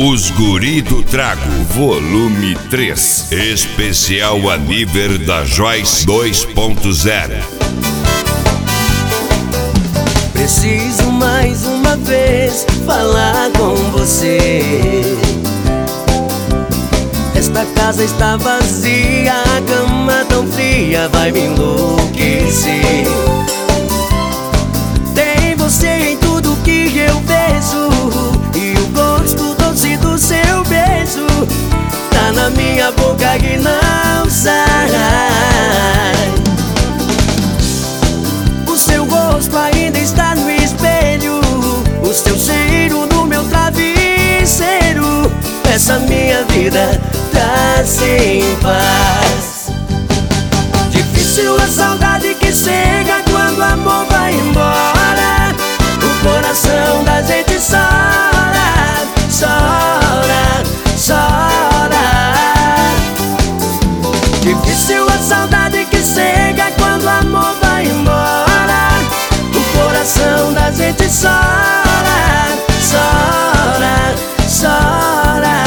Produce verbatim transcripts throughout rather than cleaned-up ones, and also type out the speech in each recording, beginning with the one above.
Os Guri do Trago, volume três. Especial a nível da Joyce dois ponto zero. Preciso mais uma vez falar com você. Esta casa está vazia, a cama tão fria vai me enlouquecer. Tem você em tudo que eu vejo, e o gosto doce do seu beijo tá na minha boca que não sai. O seu rosto ainda está no espelho, o seu cheiro no meu travesseiro. Essa minha vida tá sem paz. Difícil a saudade que chega quando o amor vai embora. O coração da gente chora, chora, chora. Difícil a saudade que chega quando o amor vai embora. O coração da gente chora, chora, chora.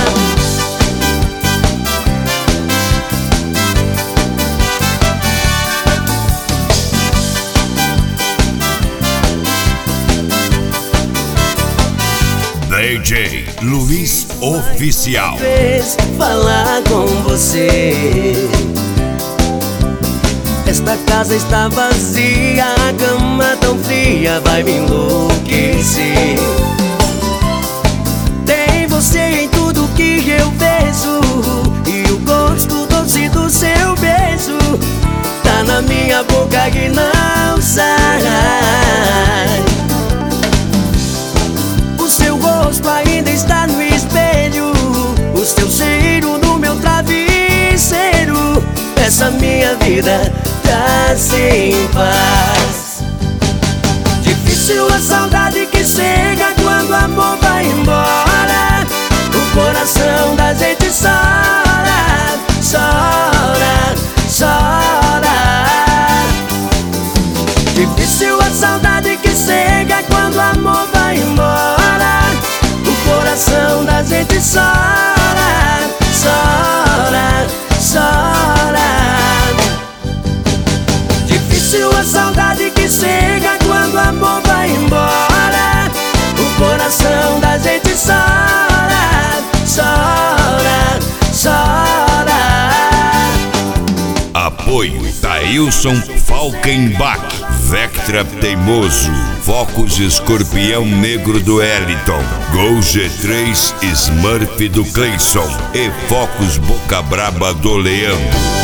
D J Luiz Oficial. Vez falar com você. Esta casa está vazia, a cama tão fria vai me enlouquecer. Tem você em tudo que eu vejo, e o gosto doce do seu beijo tá na minha boca que não sai. O seu rosto ainda está no espelho, o seu cheiro no meu travesseiro. Essa minha vida tá sem paz. Difícil a saudade que chega quando o amor vai embora. O coração da gente chora, chora, chora. Difícil a saudade que chega quando o amor vai embora. O coração da gente chora, chora, chora. Difícil a saudade que chega quando o amor vai embora. O coração da gente chora, chora, chora. Apoio Thailson Falkenbach, Vectra Teimoso, Focus Escorpião Negro do Eliton, Gol G três Smurf do Cleison e Focus Boca Braba do Leandro.